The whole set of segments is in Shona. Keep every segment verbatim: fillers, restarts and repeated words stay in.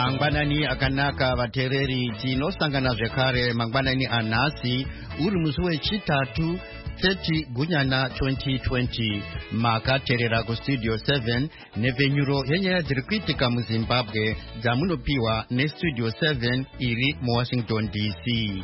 Mangwanani akanaka vatereri tinosangana zvekare mangwanani anhasi uri musi wechitatu thirty Gunyana twenty twenty. Makaterera kustudio seven nepfenyuro yenyaya dziri kuitika muZimbabwe dzamunopiwa nestudio seven iri muWashington D C.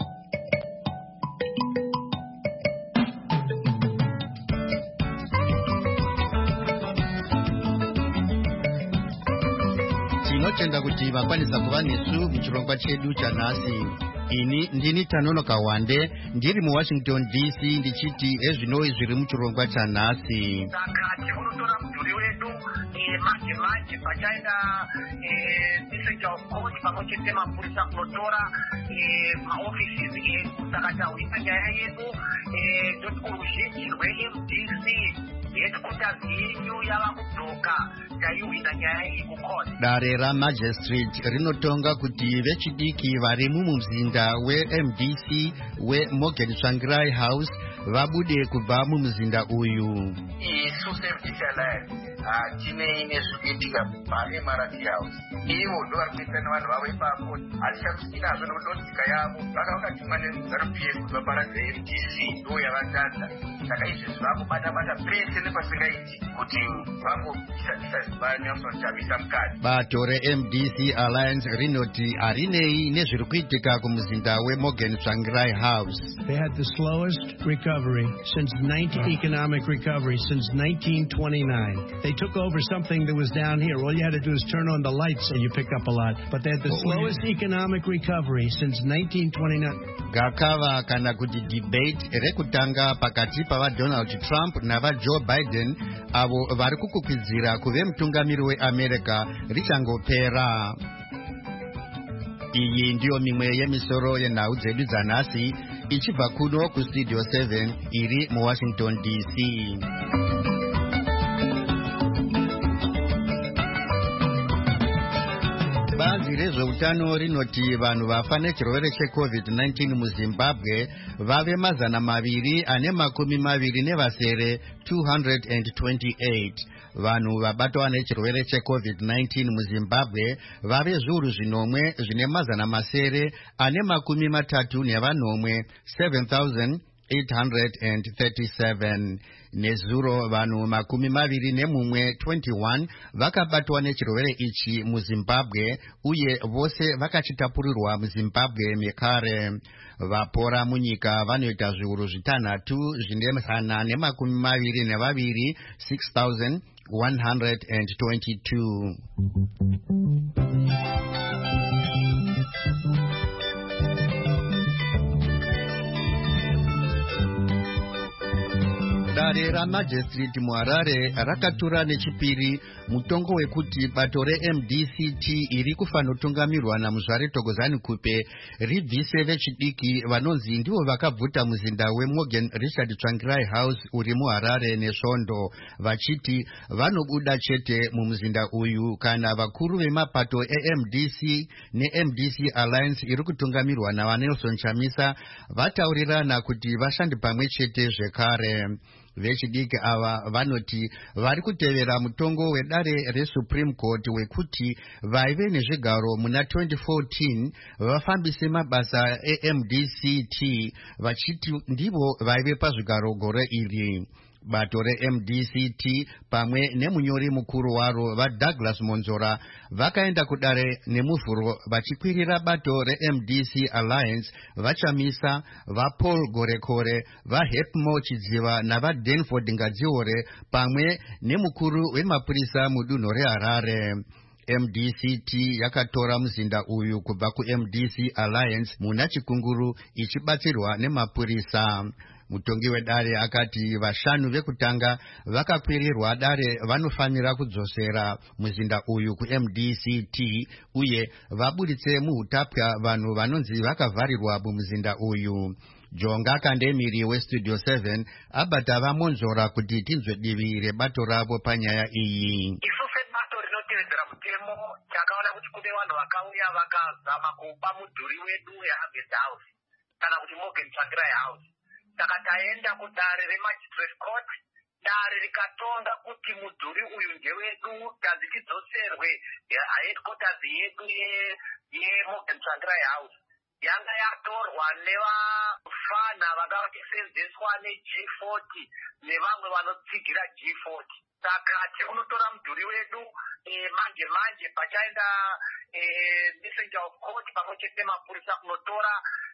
Tinotenda kuti vakwanisa kuva nesu muchirongwa chedu chanhasi. Ini ndini Tanonoka Wande ndiri muWashington D C ndichiti ezvinoi zviri muchirongwa chanhasi. Takati kunotora mudhuri wedu manje manje pachaenda district of court pamwechete mapurisa kunotora maofisi edu. Saka tawisa nyaya yedu toti kuruzhinji rwe-M D C headquarters yenyu yava kudzoka taiwina nyaya iyi kucourt. Dare ramagistrate rinotonga kuti vechidiki vari mumuzinda we-M D C weMorgan Tsvangirai House vabude kubva mumuzinda uyu. Isu Safety Alliance tine nezvikuitika paMRT House. Ivo ndo vari kuita nevanhu vavo ipapo. Hazvichakusinazvo nekuti nyika yavo vakavakatumwa neZANU-P F kuti vaparadze M D C ndo yavatadza. Saka izvezvi vakubata-bata pese nepasingaiti kuti vangoshavisa mukati. Bato re-M D C Alliance rinoti harinei nezviri kuitika kumuzinda weMorgan Tsvangirai House. They had the slowest recovery since nineteen economic recovery since nineteen twenty-nine. They took over something that was down here. All you had to do is turn on the lights and you pick up a lot. But they had the slowest economic recovery since nineteen twenty-nine. Gakava kana kuti debate rekutanga pakati pava Donald Trump nava Joe Biden avo vari kukupidzira kuve mutungamiri weAmerica richangopera. Iyi ndiyo mimwe yemisoro yenhau dzedu dzanhasi ichibva kuno kustudio seven iri muWashington D C. Bazi rezveutano rinoti vanhu vafa nechirwere cheCovid nineteen muZimbabwe vave mazana maviri ane makumi maviri nevasere two hundred twenty-eight. Vanhu vabatwa nechirwere cheCovid nineteen muZimbabwe vave zviuru zvinomwe zvine mazana masere ane makumi matatu nevanomwe seven thousand eight hundred thirty-seven. Nezuro vanhu makumi maviri nemumwe twenty-one vakabatwa nechirwere ichi muZimbabwe uye vose vakachitapurirwa muZimbabwe mekare. Vapora munyika vanoita zviuru zvitanhatu zvine zana nemakumi maviri nevaviri six thousand one hundred twenty-two. Dare ramagistrate muHarare rakatura nechipiri mutongo wekuti bato re-M D C T iri kufanotungamirwa naMuzvare Thokozani Kupe ribvise vechidiki vanonzi ndivo vakabvuta muzinda weMorgan Richard Tsvangirai House uri muHarare nesvondo, vachiti vanobuda chete mumuzinda uyu kana vakuru vemapato e-M D C ne-M D C Alliance iri kutungamirwa naVaNelson Chamisa vataurirana kuti vashande pamwe chete zvekare. Vechidiki ava vanoti vari kutevera mutongo wedare reSupreme Court wekuti vaive nezvigaro muna twenty fourteen vafambise mabasa e-M D C T vachiti ndivo vaive pazvigaro gore iri. Bato re-M D C T pamwe nemunyori mukuru waro vaDouglas Monzora vakaenda kudare nemuvhuro vachikwirira bato re-M D C Alliance vaChamisa, vaPaul Gorekore, vaHepmo Chidziva navaDanford Ngadziore pamwe nemukuru wemapurisa mudunhu reHarare. M D C T yakatora muzinda uyu kubva kuM D C Alliance muna chikunguru ichibatsirwa nemapurisa. Mutongi wedare akati vashanu vekutanga vakakwirirwa dare vanofanira kudzosera muzinda uyu kuM D C T uye vabuditse muhutapwa vanhu vanonzi vakavharirwa mumuzinda uyu. Jonga Kandemiri weStudio seven abata vaMonzora kuti tinzwe divi rebato ravo panyaya iyi. Takaona kuti kune vanhu vakauya vakazama kupa mudhuri wedu weHarvest House kana kuti Morgan Tsvangirai House. Saka taenda kudare reMagistrate Court dare rikatonga kuti mudhuri uyu ndewedu tazi tidzoserwe headquarters yedu yeMorgan Tsvangirai House yanga yatorwa nevafana vanga vachisenzeswa neG forty nevamwe vanotsigira G forty. Saka tikunotora mudhuri wedu manje manje pachaenda messenger of court pamwe chete mapurisa kunotora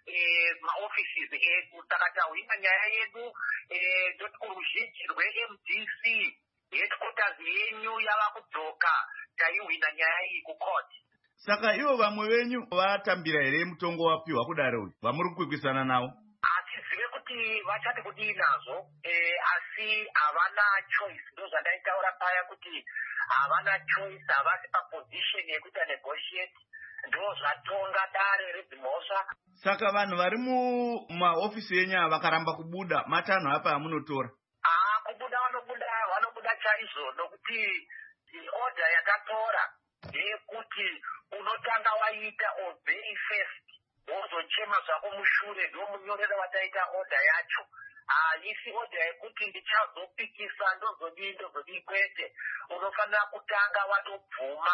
maoffices edu. Saka tahwina nyaya yedu toti kuruzhinji rweM D C headquarters yenyu yava kudzoka, taihwina nyaya iyi kucourt. Saka ivo vamwe venyu vatambira here mutongo wapiwa kudare uyu vamuri kukwikwisana navo? Hatizive kuti vachati kudii nazvo, asi havana choice. Ndo zvandaitaura paya kuti havana choice, havasi paposition yekuita negotiate. Ndo zvatonga dare redzimhosva. Saka vanhu vari mumaofisi enyu vakaramba kubuda, matanho apa amunotora? Ah, kubuda vanobuda, vanobuda chaizvo, nokuti order yakatora ndeyekuti unotanga waita obey first, wozochema zvako mushure ndomunyorera wataita order yacho. Haisi order yekuti ndichazopikisa ndozodii ndozodii, kwete. Unofanira kutanga watobvuma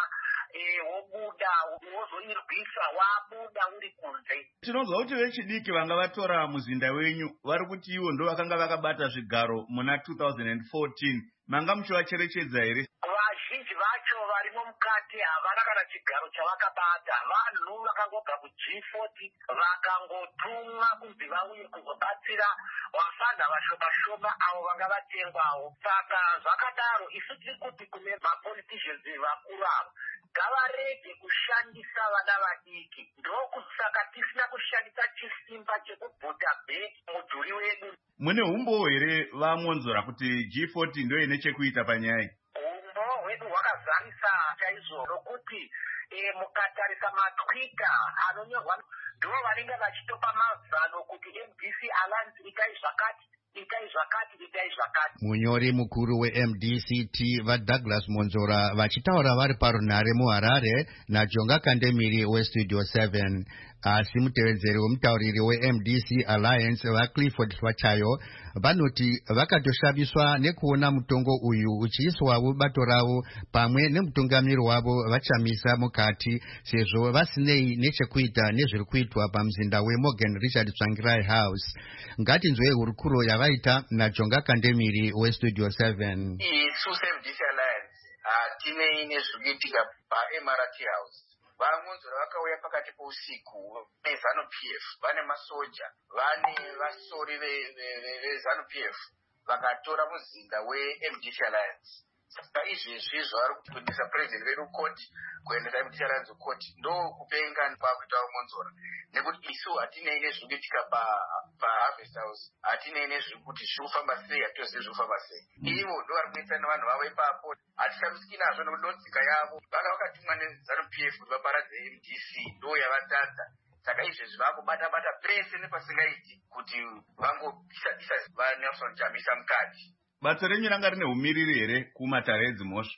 wobuda wozoirwisa wabuda uri kunze. Tinonzwa kuti vechidiki vanga vatora muzinda wenyu vari kuti ivo ndo vakanga vakabata zvigaro muna two thousand fourteen. Manga muchivacherechedza here? Vazhinji vacho varimo mukati havana kana chigaro chavakabata. Vanhu vakangobva kuG forty vakangotumwa kunzi vauye kuzobatsira vafana vashoma shoma avo vanga vatengwawo. Saka zvakadaro isu tiri kuti kune mapoliticians vakuru ava ngavarege kushandisa vana vadiki. Ndokusaka tisina kushandisa chisimba chekubhuta bheki mudhuri wedu. Mune umbo here vamonzora kuti G forty ndo ine chekuita panyaya iyi? Umbo hwedu hwakazarisa chaizvo, nokuti mukatarisa matwita anonyorwa ndo vanenge vachitopa mazano kuti M D C Alliance itai zvakati itai zvakati itai zvakati. Munyori mukuru weM D C T vaDouglas Monzora vachitaura vari parunhare muHarare naJonga Kandemiri weStudio seven. Asi mutevedzeri wemutauriri weM D C Alliance vaClifford Swachayo vanoti vakatoshabiswa nekuona mutongo uyu uchiiswawo bato ravo pamwe nemutungamiri wavo vachamisa mukati, sezvo vasinei nechekuita nezviri kuitwa pamuzinda weMorgan Richard Tsvangirai House. Ngatinzwei hurukuro yavaita naJonga Kandemiri weStudio seven. Isu seM D C Alliance hatinei nezvikuitika paM R T House. Vamonzora vakauya pakati pousiku vezanu P F, vane masoja, vane vasori vezanu P F, vakatora muzinda weM D C Alliance. Saka izvezvi zvavari kuendesa president vedu court, kuendesa M D C Alliance court, ndo kupenga pakuita Monzora. Nekuti isu hatinei nezvikuitika paHarvest House, hatinei nezvekuti zvirikufamba sei, hatizivi zvirikufamba sei. Ivo ndo vari kuita nevanhu vavo ipapo, hatishamisiki nazvo nekuti ndotsika yavo. Vanga vakatumwa nezanu P F kuti vaparadze M D C, ndo yavatadza. Saka izvezvi vakubata-bata pese nepasingaiti kuti vangopisa-pisa vaNelson Chamisa mukati. Bato renyu ranga rine umiriri here kumatare edzimhosva?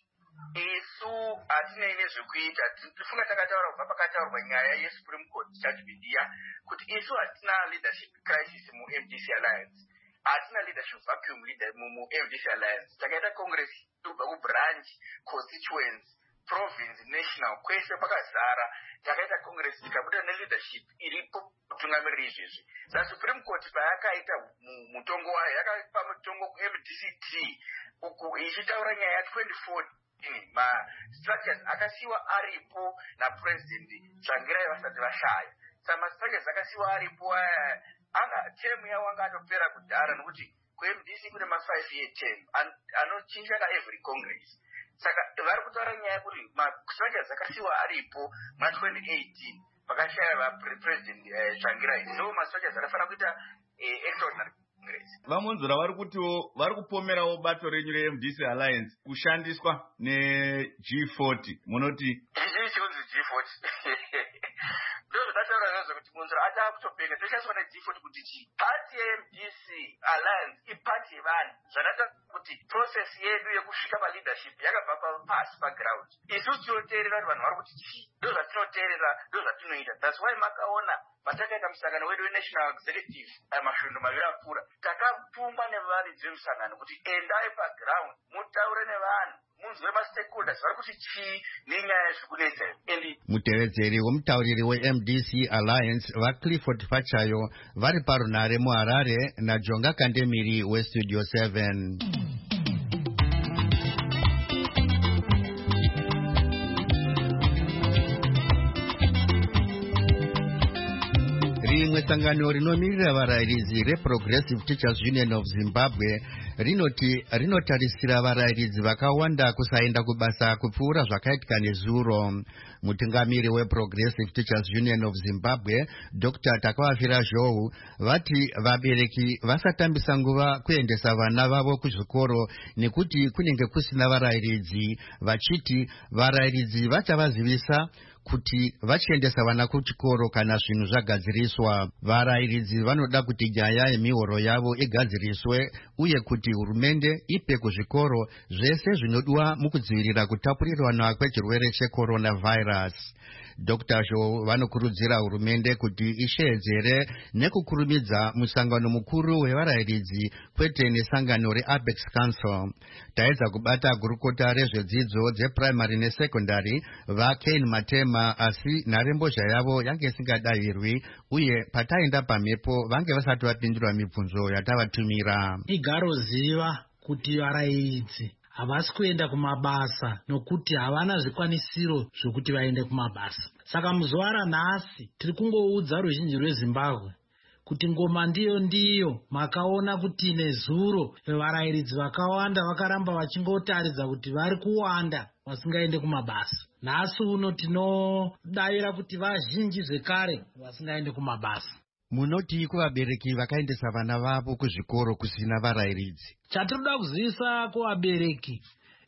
Isu hatinei nezvekuita. Tifunga takataura kubva pakataurwa nyaya yeSupreme Court chachibhidiya kuti isu hatina leadership crisis muM D C Alliance, hatina leadership vacuum leader muM D C Alliance. Takaita congress kubva kubranch, constituents, province, national, kwese pakazara. Takaita congress tikabuda neleadership iripo kutungamirira izvezvi. Sa Supreme Court payakaita mutongo wayo yakapa mutongo kuM D C T uku ichitaura nyaya ya twenty fourteen ma structures akasiwa aripo na president Tsvangirai vasati vashaya. Sama structures akasiwa aripo anga term yawo anga atopera kudhara nokuti kuM D C kune ma five year term anochinja ka every congress. Saka vari kutaura nyaya yekuti ma structures akasiwa aripo ma twenty eighteen vakashaya va president Tsvangirai, ndo ma structures akafana kuita extraordinary congress. Vamonzora vari kutiwo vari kupomerawo bato renyu reM D C Alliance kushandiswa neG forty. Munoti izvi chinonzi G forty ndo zvakataura nezvo kuti Monzora atava kutopenga toshandiswa neG forty kuti chii. Pati yeM D C Alliance ipati yevanhu, zvakaita kuti process yedu yekusvika paleadership yakabva pasi paground. Isu tinoteerera kuti vanhu vari kuti chii, ndo zvatinoteerera, ndo zvatinoita. That's why makaona patakaita musangano wedu wenational executive masvondo maviri apfuura takatumwa nevaridzi vemusangano kuti endai paground mutaure nevanhu munzwe mastakeholders vari kuti chii nenyaya yezvikunetsa endi mutevedzeri womutauriri we-M D C Alliance vaClifford Pachayo vari parunare muHarare naJonga Kandemiri weStudio seven. rimwe sangano rinomirira varayiridzi reProgressive Teachers Union of Zimbabwe rinoti rinotarisira varayiridzi vakawanda kusaenda kubasa kupfuura zvakaitika nezuro. Mutungamiri weProgressive Teachers Union of Zimbabwe Doctor Takawafira Zhou vati vabereki vasatambisa nguva kuendesa vana vavo kuzvikoro nekuti kunenge kusina varayiridzi, vachiti varayiridzi vachavazivisa kuti vachiendesa vana kuchikoro kana zvinhu zvagadziriswa. Varayiridzi vanoda kuti nyaya yemihoro yavo igadziriswe uye kuti hurumende ipe kuzvikoro zvese zvinodiwa mukudzivirira kutapurirwana kwechirwere checoronavirus. Doctor Zhou vanokurudzira hurumende kuti isheedzere nekukurumidza musangano mukuru wevarayiridzi kwete nesangano reApex Council. Taedza kubata gurukota rezvedzidzo dzeprimary nesekondari vaKane Matema asi nharembozha yavo yange isingadavirwi uye pataenda pamhepo vange vasati vapindura mibvunzo yatavatumira. Igaro ziva kuti varayiridzi havasi kuenda kumabasa nokuti havana zvikwanisiro zvokuti vaende kumabasa. Saka muzuva ranhasi tiri kungoudza ruzhinji rweZimbabwe kuti ngoma ndiyo ndiyo. Makaona kuti nezuro varayiridzi vakawanda vakaramba vachingotaridza kuti vari kuwanda vasingaende kumabasa. Nhasi uno tinodavira kuti vazhinji zvekare vasingaende kumabasa. Munoti kuvabereki vakaendesa vana vavo kuzvikoro kusina varayiridzi? Chatinoda kuzivisa kuvabereki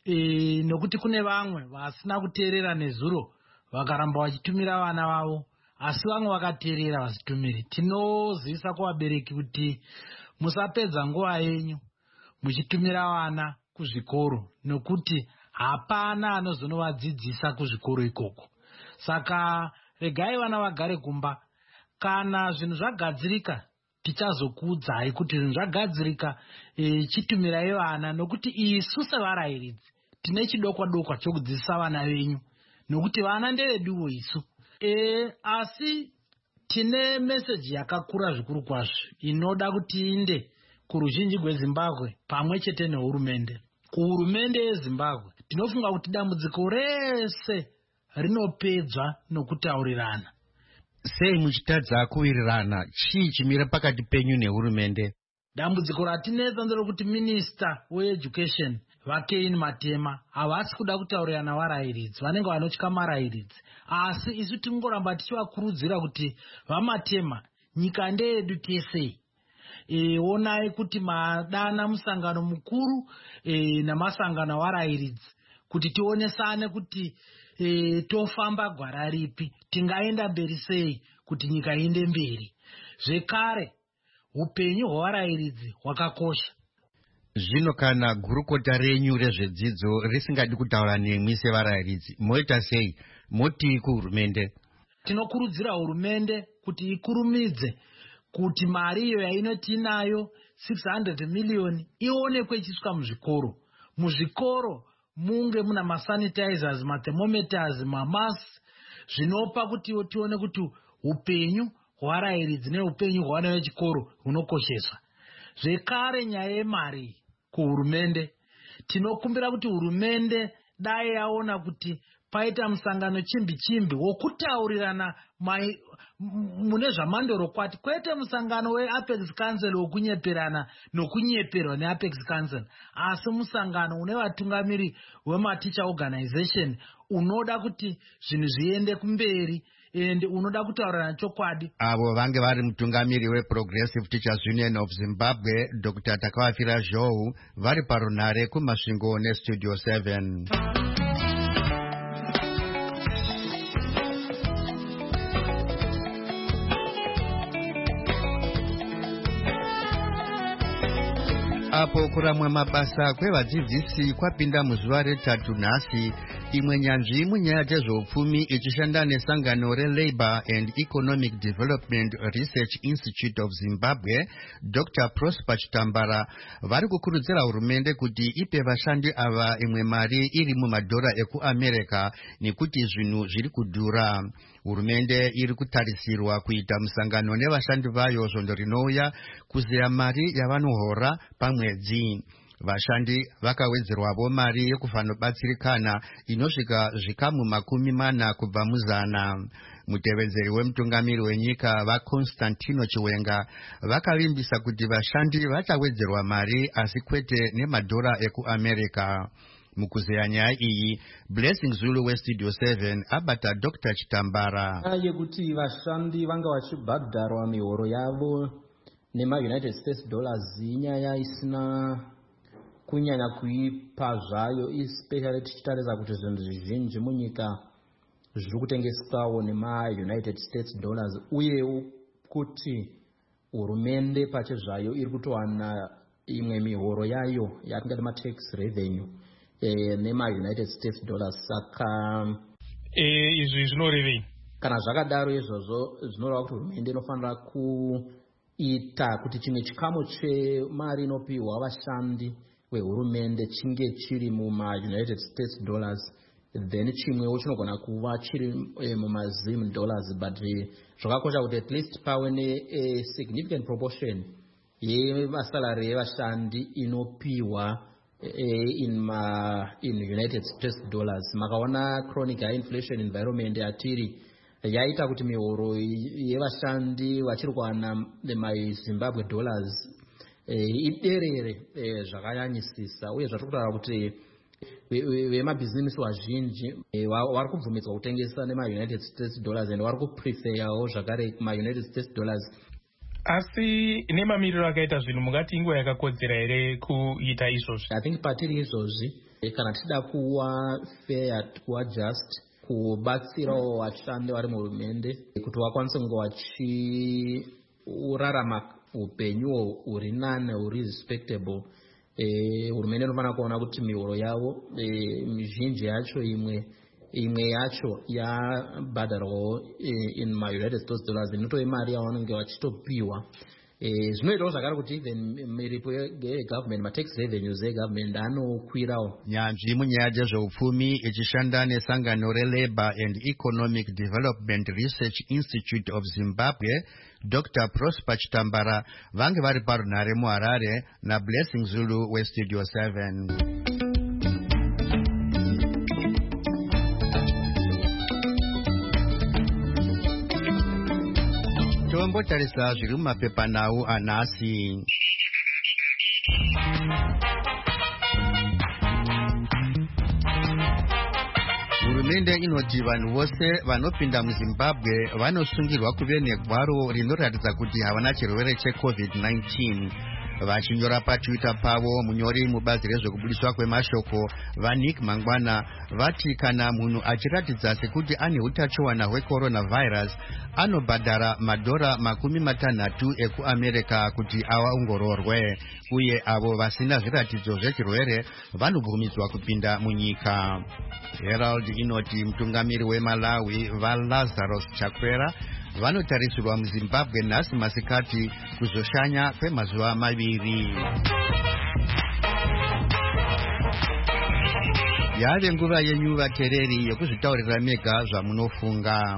e, nokuti kune vamwe vasina kuteerera nezuro vakaramba vachitumira vana vavo, asi vamwe vakateerera vasitumiri. Tinozivisa kuvabereki kuti musapedza nguva yenyu muchitumira vana kuzvikoro nokuti hapana anozonovadzidzisa kuzvikoro ikoko. Saka regai vana vagare kumba. Kana zvinhu zvagadzirika tichazokuudzai kuti zvinhu zvagadzirika e, chitumirai vana nokuti isu sevarayiridzi tine chidokwa dokwa chokudzidzisa vana venyu nokuti vana ndeveduwo isu. E, asi tine meseji yakakura zvikuru kwazvo inoda kuti inde kuruzhinji rweZimbabwe pamwe chete nehurumende. Kuhurumende yeZimbabwe tinofunga kuti dambudziko rese rinopedzwa nokutaurirana. Sei muchitadza kuwirirana? Chii chimira pakati penyu nehurumende? Dambudziko ratinetsa nderokuti minista weeducation vaKane Matema havasi kuda kutaurirana varayiridzi, vanenge vanotya marayiridzi. Asi isu tingoramba tichivakurudzira kuti vaMatema, nyika ndeyedu tesei. E, onai kuti madana musangano mukuru e, namasangano varayiridzi kuti tionesane kuti e, tofamba gwara ripi, tingaenda mberi sei kuti nyika iende mberi. Zvekare upenyu hwevarayiridzi hwakakosha. Zvino kana gurukota renyu rezvedzidzo risingadi kutaura nemwi sevarayiridzi, moita sei? Moti kuhurumende? Tinokurudzira hurumende kuti ikurumidze kuti mari iyo yainoti inayo six hundred million ionekwe ichisvika muzvikoro. Muzvikoro munge muna masanitizers, mathermometers, mamasi, zvinopa kuti tione kuti upenyu hwevarayiridzi neupenyu hwevana vechikoro hunokosheswa. Zvekare nyaya yemari kuhurumende, tinokumbira kuti hurumende dai yaona kuti paita musangano chimbi chimbi wokutaurirana mune zvamandorokwati, kwete musangano weApex Council wokunyeperana nokunyeperwa neApex Council, asi musangano une vatungamiri wemateacher organization unoda kuti zvinhu zviende kumberi ende unoda kutaurirana chokwadi. Avo vange vari mutungamiri weProgressive Teachers Union of Zimbabwe Doctor Takawafira Zhou vari parunare kumasvingo neStudio seven. Apo kuramwa mabasa kwevadzidzisi kwapinda muzuva retatu nhasi, imwe nyanzvi munyaya dzezveupfumi ichishanda nesangano reLabour and Economic Development Research Institute of Zimbabwe, Doctor Prosper Chitambara, vari kukurudzira hurumende kuti ipe vashandi ava imwe mari iri mumadhora ekuAmerica nekuti zvinhu zviri kudhura. Hurumende iri kutarisirwa kuita musangano nevashandi vayo zvondo rinouya kuziya mari yavanohora pamwedzi. Vashandi vakawedzerwavo mari yekufanobatsirikana inosvika zvikamu makumi mana kubva muzana. Mutevedzeri wemutungamiri wenyika vaConstantino Chiwenga vakavimbisa kuti vashandi vachawedzerwa mari asi kwete nemadhora ekuAmerica. Mukuzeya nyaya iyi, Blessing Zulu weStudio seven abata Doctor Chitambara. Yekuti vashandi vanga vachibhadharwa mihoro yavo nema-United States dollars inyaya isina kunyanya kuipa zvayo, especially tichitarisa kuti zvinhu zvizhinji munyika zviri kutengeswawo nema-United States dollars, uye kuti hurumende pache zvayo iri kutowana imwe mihoro yayo yatingati ma-tax revenue eh, nema-United States dollars. Saka eh, izvi zvinorevei? Kana zvakadaro izvozvo zvinoreva kuti hurumende inofanira kuita kuti chimwe chikamu chemari inopiwa vashandi wehurumende chinge chiri muma-United States dollars, then chimwewo chinogona kuva chiri eh, muma-Zim dollars, but eh, zvakakosha kuti at least pave ne-significant proportion yemasalari yevashandi inopiwa eh, in, ma, in United States dollars. Makaona chronic high inflation environment yatiri yaita kuti mihoro yevashandi vachiri kuwana ma-Zimbabwe dollars iderere zvakanyanyisisa, uye zvatiri kutaura kuti vemabhizinesi vazhinji vari kubvumidzwa kutengesa nema-United States dollars and vari kupreferyawo zvakare kuma-United States dollars. Asi nemamiriro akaita zvinhu mungati inguva yakakodzera here kuita izvozvi? I think patiri izvozvi kana tichida kuwa fair, kuwa just, kubatsirawo vashandi vari muhurumende kuti vakwanise kunge vachirarama upenyu huri nane, huri respectable, hurumende inofanira kuona kuti mihoro yavo mizhinji yacho imwe imwe yacho yabhadharwawo in ma-United States dollars, inotove mari yavanenge vachitopiwa. Zvinoitawo zvakare kuti even miripo yegovernment, ma-tax revenues egovernment anokwirawo. Nyanzvi munyaya dzezveupfumi ichishanda nesangano reLabour and Economic Development Research Institute of Zimbabwe, Doctor Prosper Chitambara vange vari parunhare muHarare naBlessing Zulu weStudio seven. Tombotarisa zviri mumapepanhau anhasi. Hurumende inoti vanhu vose vanopinda muZimbabwe vanosungirwa kuve negwaro rinoratidza kuti havana chirwere checovid nineteen. Vachinyora patwitter pavo, munyori mubazi rezvekubudiswa kwemashoko vaNick Mangwana vati kana munhu achiratidza sekuti ane utachiwana hwecoronavirus anobhadhara madhora makumi matanhatu ekuAmerica kuti aongororwe, uye avo vasina zviratidzo zvechirwere vanobvumidzwa kupinda munyika. Herald inoti mutungamiri weMalawi vaLazarus Chakwera vanotarisirwa muZimbabwe nhasi masikati kuzoshanya kwemazuva maviri. Yave nguva yenyu vateereri yekuzvitaurira mega zvamunofunga.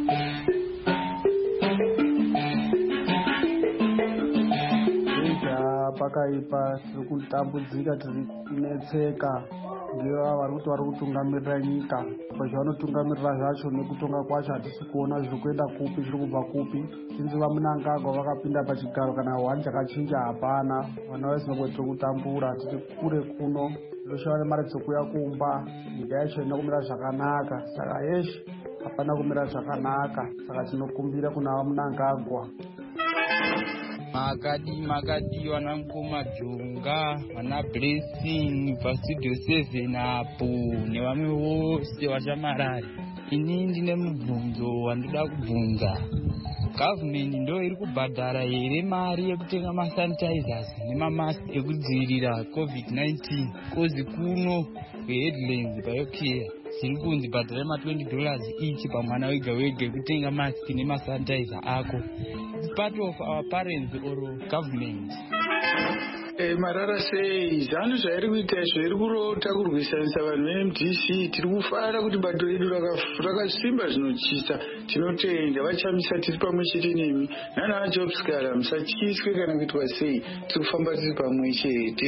Pakaipa tiri kutambudzika, tiri kunetseka ngeava vari kuti vari kutungamirira nyika. Pazvanotungamirira zvacho nekutonga kwacho hatisi kuona zviri kuenda kupi, zviri kubva kupi. Sinzi vaMunangagwa vakapinda pachigaro kana hwani chakachinja hapana. Vana veZimbabwe tiri kutambura, tiri kure kuno, toshava nemari dzokuya kumba, nyika yacho ina kumira zvakanaka. Saka yeshe hapana kumira zvakanaka, saka tinokumbira kuna vaMunangagwa. Makadi makadi wana Mkoma Junga, wana Blessing paStudio seven apo nevamwe vose vachaMarari. Ini ndine mubvunzo wandoda kubvunza. government ndo iri kubhadhara here mari yekutenga masanitizers nemamask ekudzivirira covid nineteen kozi kuno kweheadlands biocare ziri kunzi bhadhara ma-twenty dollars each pamwana wega wega ekutenga mask nemasanitizer ako. It's part of our parents or government. Eh, marara sei zanu zvairi kuita zviri kurota kurwisanisa vanhu ve-M D C. Tiri kufara kuti bato redu rakasimba zvinotyisa. Tinotenda vachamisa tiri pamwe chete nemi nana vajobskara musatyiswe kana kuitwa sei. Tiri kufamba tiri pamwe chete.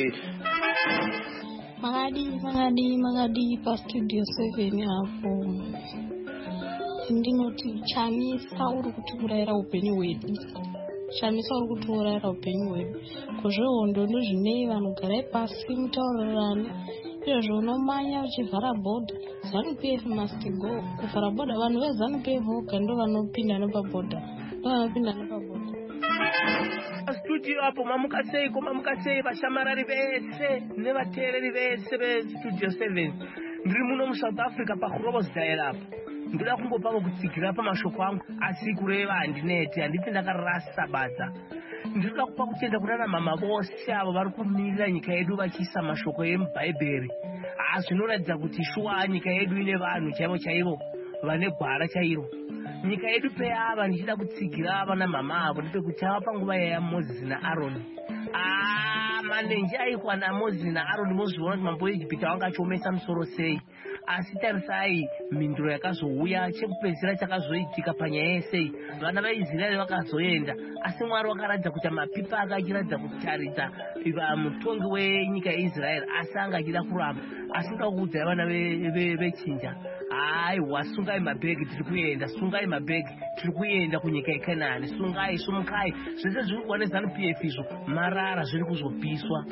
Magadi magadi magadi pa studio seven hapo. Ndinoti chamisa uri kuti kurayira upenyu hwedu. Chamisa uri kuti urayira upenyu hwedu. Kuzvihondo ndozvinei vanogara pasi mutaurirane. Izvozvo unomanya uchivhara bhodha. ZANU P F must go. Kuvhara bhodha vanhu veZANU P F voga ndo vanopinda nepabhodha. Ndo vanopinda nepabhodha. Studio hapo mamuka sei ko mamuka sei vashamarari vese nevateereri vese vestudio seven. Ndiri muno muSouth Africa paKurobos Dial up. Ndoda kungopa kutsikira pamashoko angu asi kureva handineti handiti ndakarasa basa. Ndinoda kupa kutenda kunana mama vose avo vari kumirira nyika yedu vachiisa mashoko emubhaibheri. Zvinoratidza kuti shuwa nyika yedu ine vanhu chaivo chaivo vane gwara chairo. Nyika yedu peava ndichida kutsigira vana mama avo ndepekuti ava panguva yaMozisi naAroni. Ah, manenje aikwa naMozisi naAroni mozviona kuti mambo weIjipita wanga achiomesa musoro sei. Asi tarisai mhinduro yakazouya chekupedzisira chakazoitika panyaya yesei. Vana vaIsraeri vakazoenda asi Mwari wakaratidza kuti mapipa ake achiratidza kutaridza mutongi wenyika yeIsraeri asi anga achida kuramba. Asi ndakuudzai vana vechinja. Aiwa, sungai mabhegi tiri kuenda, sungai mabhegi tiri kuenda kunyika yeKenani, sungai sumukai. Zvese zviri kuwa neZANU P F izvo marara zviri kuzopiswa.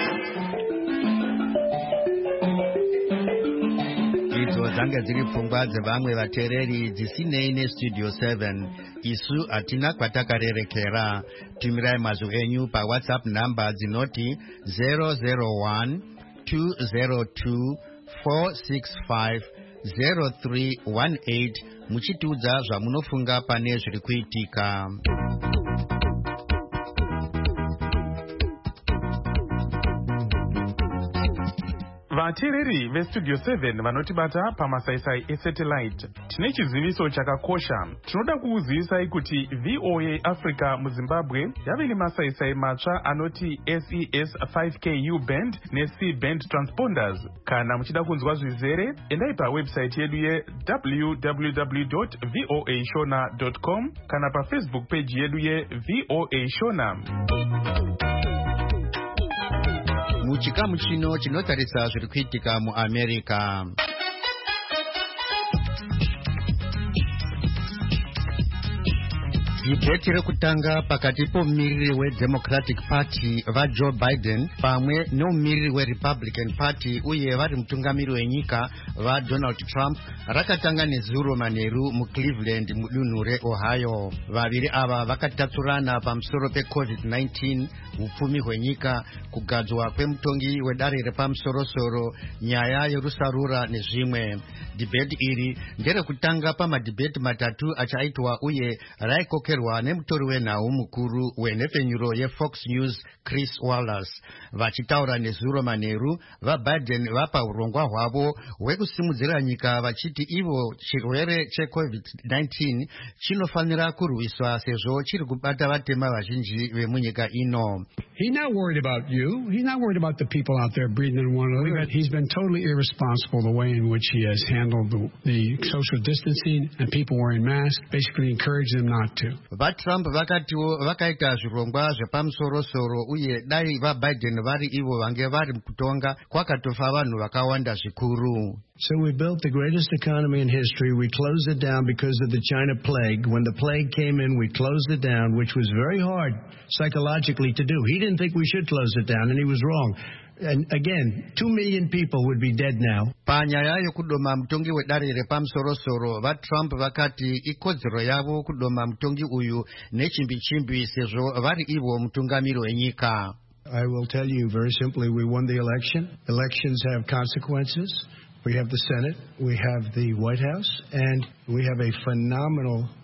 Idzo dzanga dziri pfungwa dzevamwe vateereri dzisinei nestudio seven. Isu hatina kwatakarerekera. Tumirai mazwi enyu paWhatsApp namba dzinoti zero zero one two zero two four six five zero three one eight muchitiudza zvamunofunga pane zviri kuitika. Vateereri vestudio seven vanotibata pamasaisai esatellite, tine chiziviso chakakosha. Tinoda kukuzivisai kuti V O A Africa muZimbabwe yave nemasaisai matsva anoti S E S five K U band neC band transponders. Kana muchida kunzwa zvizere, endai pawebsite yedu ye w w w dot voa shona dot com kana pafacebook page yedu ye V O A Shona. Muchikamu chino chinotarisa zviri kuitika muAmerica. Debate rekutanga pakati pomumiriri weDemocratic Party vaJoe Biden pamwe nomumiriri weRepublican Party uye vari mutungamiri wenyika vaDonald Trump rakatanga nezuro manheru muCleveland mudunhu reOhio. Vaviri ava vakatatsurana pamusoro peCovid nineteen, upfumi hwenyika, kugadzwa kwemutongi wedare repamusorosoro, nyaya yerusarura nezvimwe. Debate iri nderekutanga pamadebate matatu achaitwa uye raikokerwa nemutori wenhau mukuru wenhepfenyuro yeFox News Chris Wallace. Vachitaura nezuro manheru, vaBiden vapa urongwa hwavo hwekusimudzira nyika vachiti ivo chirwere cheCovid nineteen chinofanira kurwiswa sezvo chiri kubata vatema vazhinji vemunyika ino. He's not worried about you. He's not worried about the people out there breathing in one another. He's been totally irresponsible the way in which he has handled the, the social distancing and people wearing masks, basically encouraged them not to. VaTrump vakatiwo vakaita zvirongwa zvepamusorosoro uye dai vaBiden vari ivo vange vari kutonga kwakatofa vanhu vakawanda zvikuru. So we built the greatest economy in history. We closed it down because of the China plague. When the plague came in, we closed it down, which was very hard psychologically to do. He didn't think we should close it down, and he was wrong. And again, two million people would be dead now. Panyaya yokudoma mutongi wedare repamusorosoro, vaTrump vakati ikodzero yavo kudoma mutongi uyu nechimbi-chimbi sezvo vari ivo mutungamiri wenyika. I will tell you very simply, we won the election. Elections have consequences. We have the Senate, we have the White House, and we have a phenomenal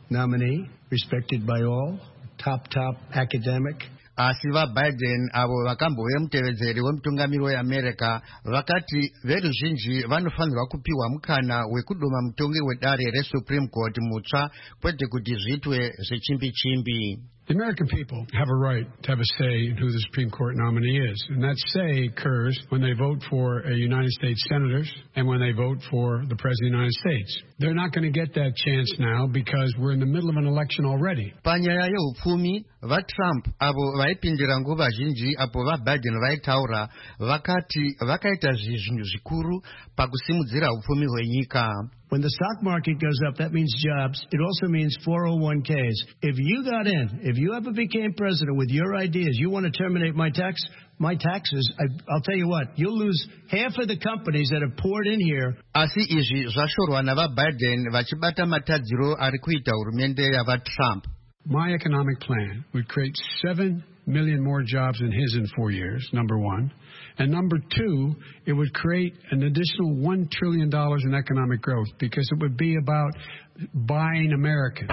nominee, respected by all, top, top academic. Asi vaBiden avo vakambove mutevedzeri wemutungamiri weAmerica vakati veruzhinji vanofanirwa kupiwa mukana wekudoma mutongi wedare reSupreme Court mutsva kwete kuti zviitwe zvechimbi-chimbi. The American people have a right to have a say in who the Supreme Court nominee is. And that say occurs when they vote for a United States senators and when they vote for the President of the United States. They're not going to get that chance now because we're in the middle of an election already. Panyaya yeupfumi vaTrump avo vaipindira nguva zhinji apo vaBiden vaitaura vakati vakaita zvinhu zvikuru pakusimudzira upfumi hwenyika. When the stock market goes up, that means jobs. It also means four oh one k's. If you got in, if you ever became president with your ideas, you want to terminate my tax, my taxes, I, I'll tell you what, you'll lose half of the companies that have poured in here. Asi izvi zvashorwa navaBiden vachibata matadziro ari kuita hurumende yavaTrump. My economic plan would create seven million more jobs than his in four years, number one. And number two, it would create an additional one trillion dollars in economic growth because it would be about buying American.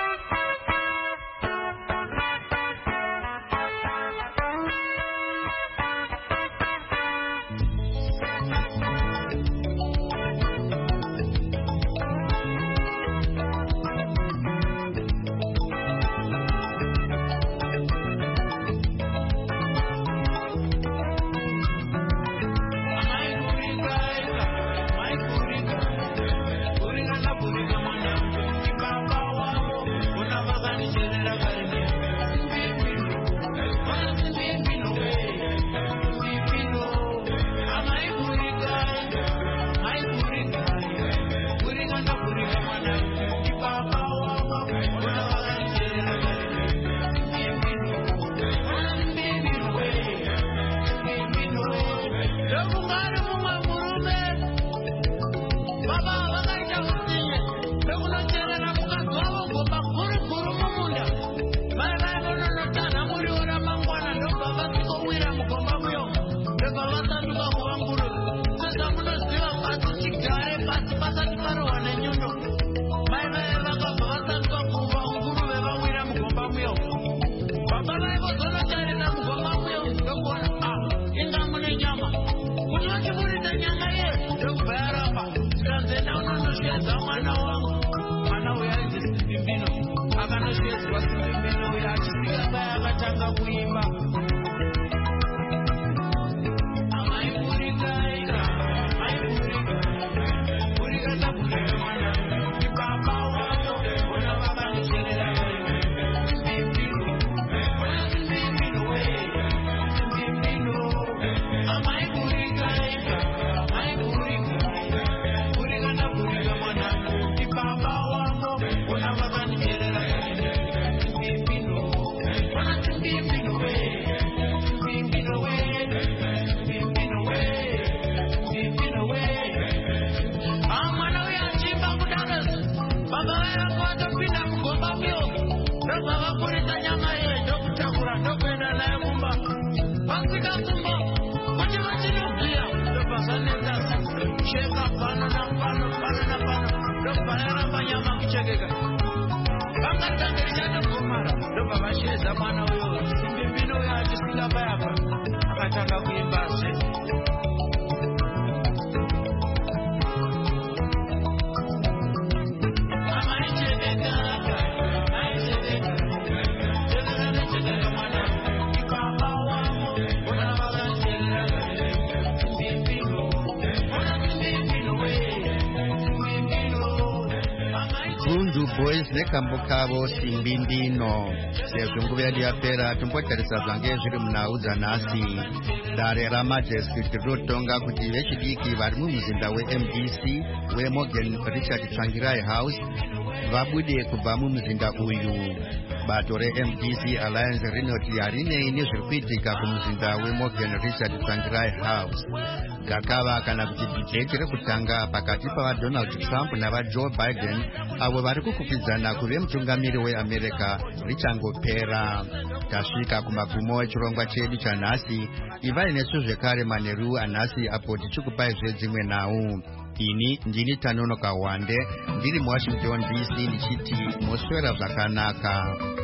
Boys nekambo kavo simbimbino sezvo nguva yedu yapera tombotarisa zvange zviri munhau nhasi. Dare raMajesty rinotonga kuti vechidiki vari mumuzinda weM D C weMorgan Richard Tsvangirai House vabude kubva mumuzinda uyu. Bato reM D C Alliance rinoti harinei nezviri kuitika kumuzinda weMorgan Richard Tsvangirai House. Gakava kana kuti debate rekutanga pakati pavaDonald Trump navaJoe Biden avo vari kukupidzana kuve mutungamiri weAmerica richangopera. Tasvika kumagumo echirongwa chedu chanhasi. Ivai nesu zvekare manheru anhasi apo tichikupai zvedzimwe nhau. ini ndini Tanono Kawande ndiri mu Washington D C ndichiti moswera zvakanaka.